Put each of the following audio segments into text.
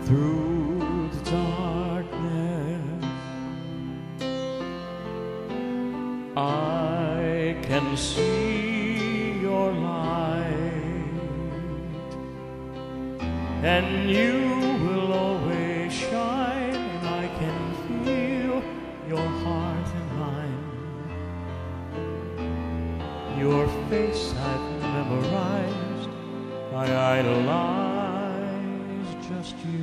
through the darkness. I can see your light, and you will always shine, and I can feel your heart in mine. Your face I've memorized, I idolize just you.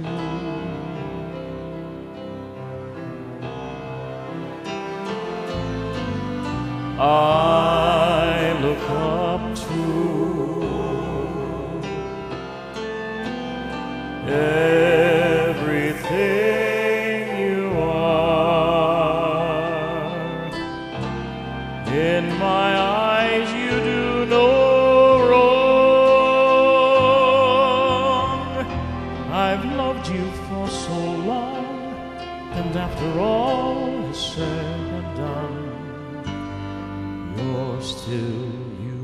I look up to everything you are. In my eyes you do no wrong. I've loved you for so long, and after all is said and done, you're still you.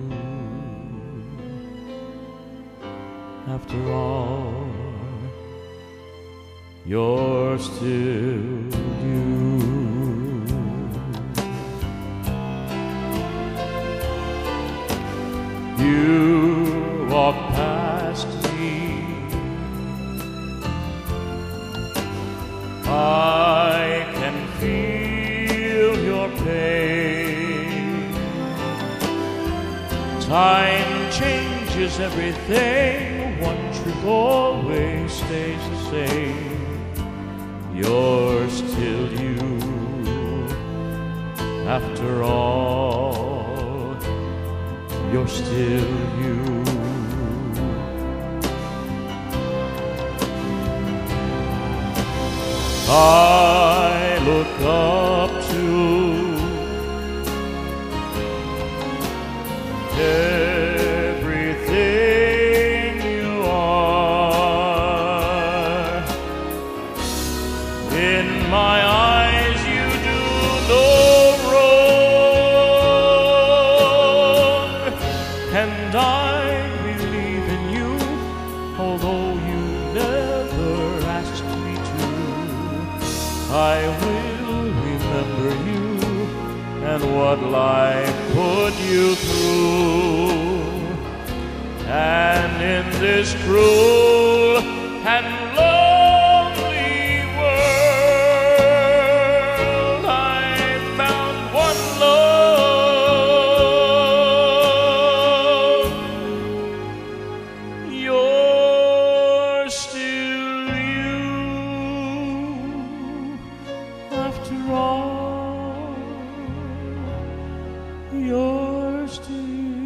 After all, you're still you. You walk past me, I can feel your pain. Time changes everything, one truth always stays the same. You're still you. After all, you're still you. I look up to everything you are. In my eyes you do no wrong, and I believe in you, although you never asked me to. I will remember you and what life put you through. And in this cruel and lonely world, I found one love. You're still you. After all, you're still